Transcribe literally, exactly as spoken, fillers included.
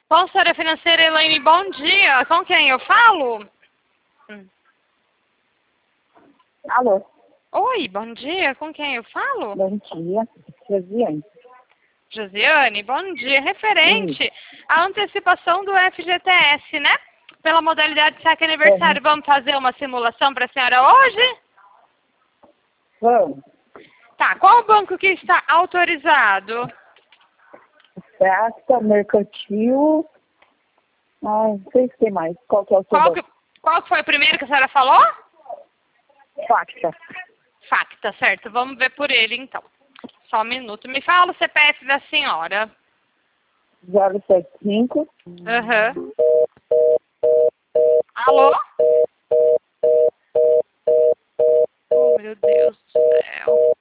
Consultora financeira Elaine, bom dia. Com quem eu falo? Hum. Alô? Oi, bom dia. Com quem eu falo? Bom dia, Josiane. Josiane, bom dia. Referente à antecipação do F G T S, né? Pela modalidade saque aniversário. Vamos fazer uma simulação para a senhora hoje? Vamos. Tá, qual o banco que está autorizado? Fracta, Mercantil. Ai, não sei se tem mais. Qual que é o seu Qual que, banco? qual que foi o primeiro que a senhora falou? Facta. Facta, certo. Vamos ver por ele, então. Só um minuto. Me fala o C P F da senhora. zero sete cinco. Aham. Alô? Oh, meu Deus do céu.